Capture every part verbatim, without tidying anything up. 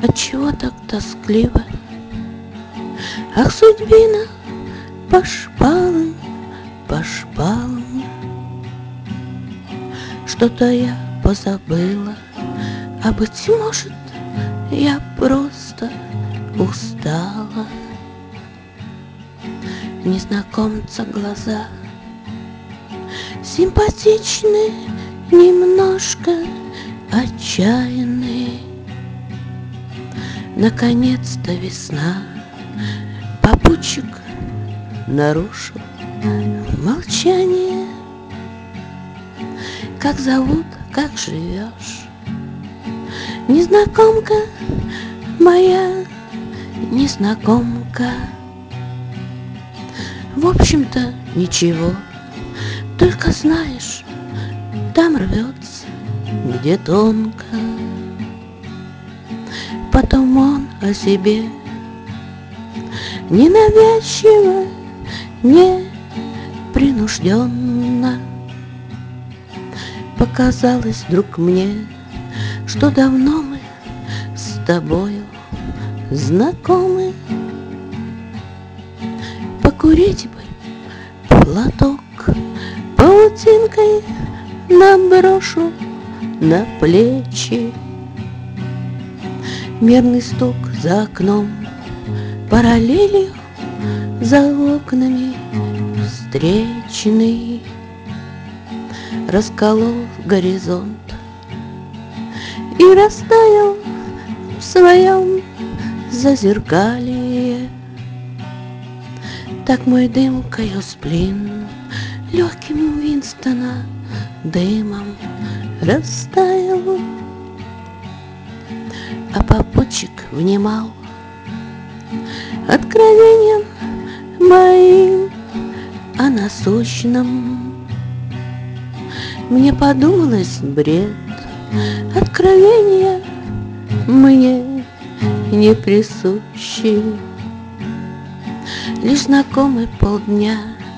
Отчего так тоскливо? Ах, судьбина, по шпалам, по шпалам. Что-то я позабыла, а быть может, я просто устала. Незнакомца глаза симпатичны, немножко отчаянные. Наконец-то весна, попутчик нарушил молчание. Как зовут, как живешь? Незнакомка моя, незнакомка. В общем-то ничего, только знаешь, там рвется, где тонко. Потом он о себе ненавязчиво, не принужденно. Показалось вдруг мне, что давно мы с тобою знакомы. Покурить бы платок, паутинкой наброшу на плечи. Мерный стук за окном, параллелью за окнами встречный расколол горизонт и растаял в своем зазеркалье. Так мой дымкою сплин легким Винстона дымом растаял, а попутчик внимал откровением моим о насущном. Мне подумалось бред, откровения мне не присущи. Лишь знакомы полдня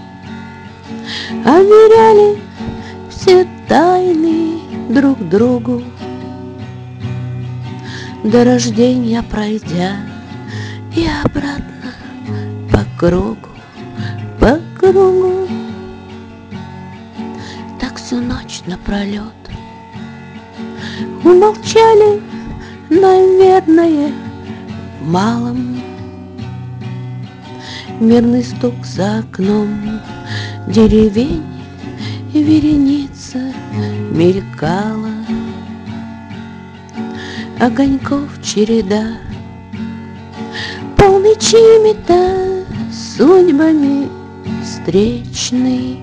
уверяли все тайны друг другу. До рождения пройдя и обратно по кругу, по кругу. Так всю ночь напролет умолчали, наверное, малом. Мирный стук за окном деревень и вереница мелькала. Огоньков череда, полный чьими-то судьбами встречный.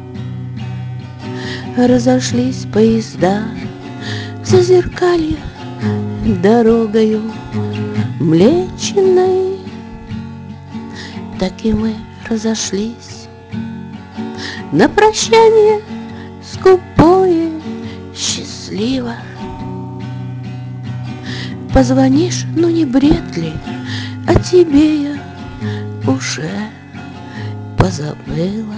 Разошлись поезда в зазеркалье дорогою Млечной. Так и мы разошлись на прощание скупое, счастливо. Позвонишь, ну не бред ли, о тебе я уже позабыла.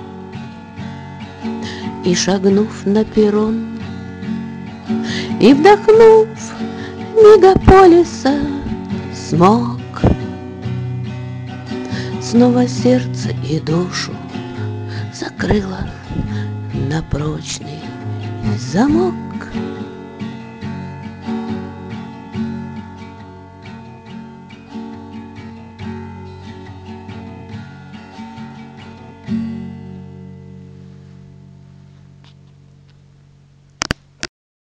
И шагнув на перрон, и вдохнув мегаполиса смог, снова сердце и душу закрыла на прочный замок.